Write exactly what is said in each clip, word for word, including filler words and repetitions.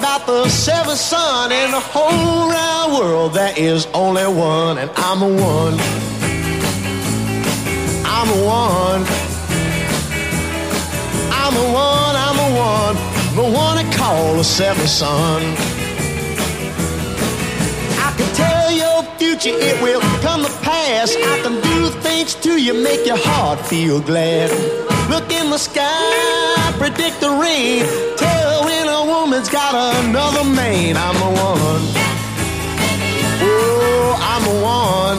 about the seventh son in the whole round world. There is only one, and I'm the one. I'm the one. I'm the one, I'm the one, the one they call the seventh son. I can tell your future, it will come to pass. I can do things to you, make your heart feel glad. Look in the sky, predict the rain, tell when a woman's got another man. I'm the one. Oh, I'm the one.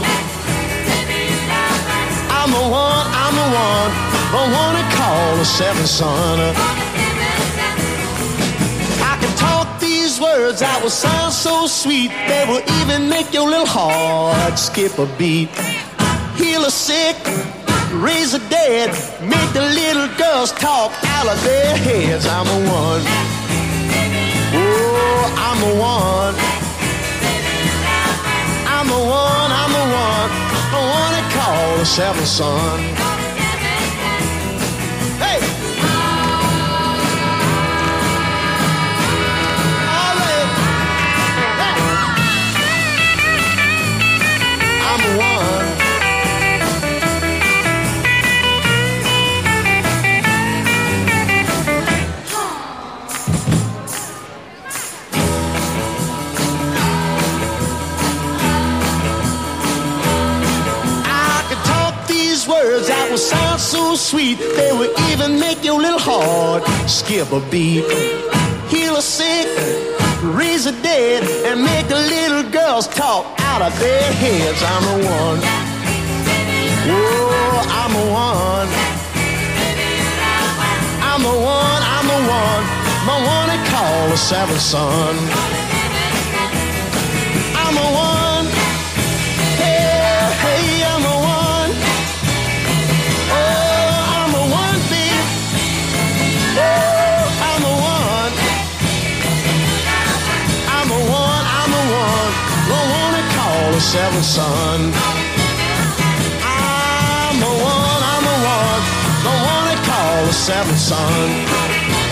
I'm the one, I'm the one, the one they call the seventh son. I can talk these words that will sound so sweet, they will even make your little heart skip a beat. Heal the sick, raise the dead, make the little girls talk out of their heads. I'm the one. Oh, I'm the one. I'm the one, I'm the one, the one they call the seventh son. Hey! All right. Hey! I'm the one. Words that will sound so sweet, they will even make your little heart skip a beat. Heal the sick, raise the dead, and make the little girls talk out of their heads. I'm the one. Oh, I'm the one. I'm the one, I'm the one, the one they call the seventh son. I'm the one. Hey, hey, I'm the one. The seventh son. I'm the one, I'm the one, the one they call the seventh son.